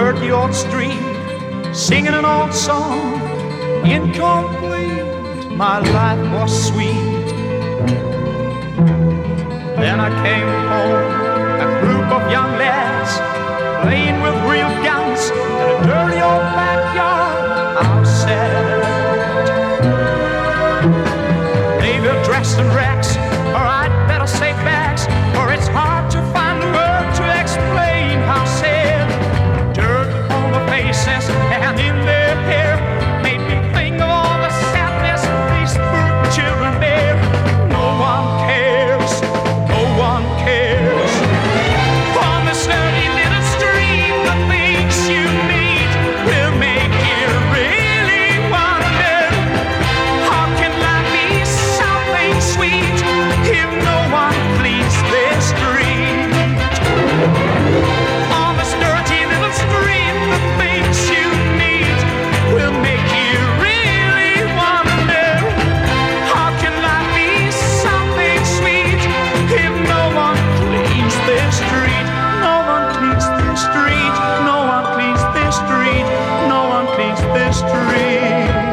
dirty old street, singing an old song, incomplete. My life was sweet. Then I came home, a group of young lads playing with real guns in a dirty old backyard. How sad. They were dressed in rags, or I'd better say bags, for it's hard to find a word to explain how sad. Dirt on the faces and in their hair made me think of all the sadness these poor children bear. No one cares, no one cares. On this dirty little street, the things you meet will make you really wonder, how can life be something sweet if no one cleans their street? On this dirty little street, the things you meet will make you really wonder, how can life be something sweet if no one cleans their street? No one cleans their street, no one cleans their street, no one cleans their street.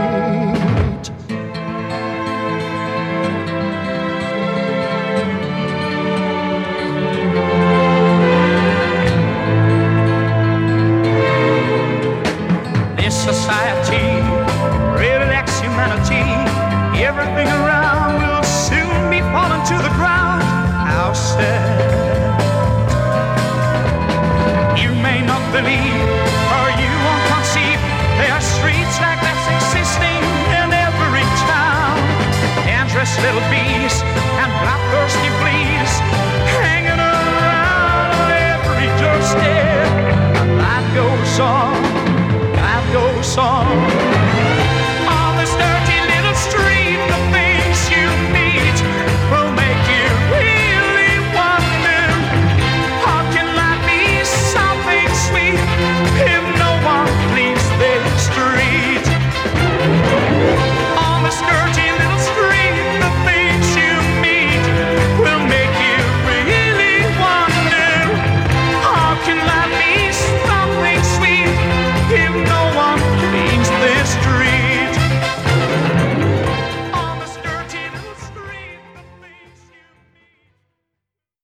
This society really lacks humanity. Everything around will soon be falling to the ground. How sad. You may not believe, or you won't conceive, there are streets like this existing in every town. Dangerous little bees and bloodthirsty fleas hanging around on every doorstep. Life goes on